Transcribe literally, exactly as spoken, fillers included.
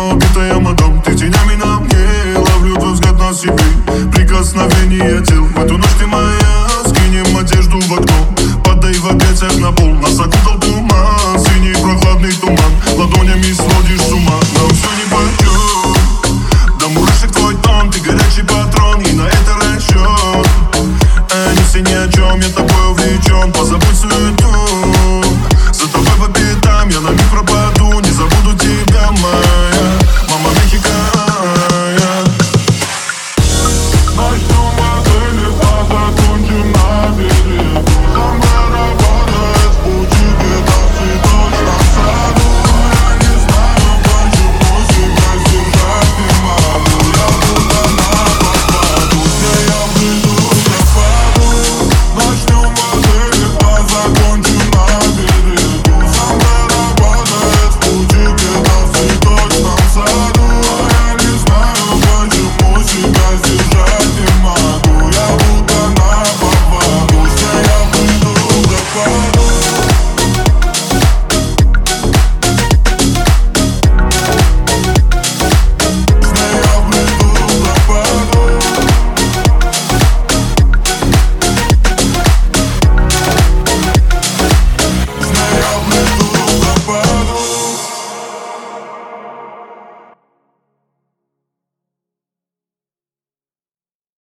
но убитая мадам. Ты тенями на мне, ловлю твой взгляд на себе. Прикосновение тел, в эту ночь ты моя. Скинем одежду в окно, падай в объятиях на пол. Нас окутал туман, синий прохладный туман. Ладонями сводишь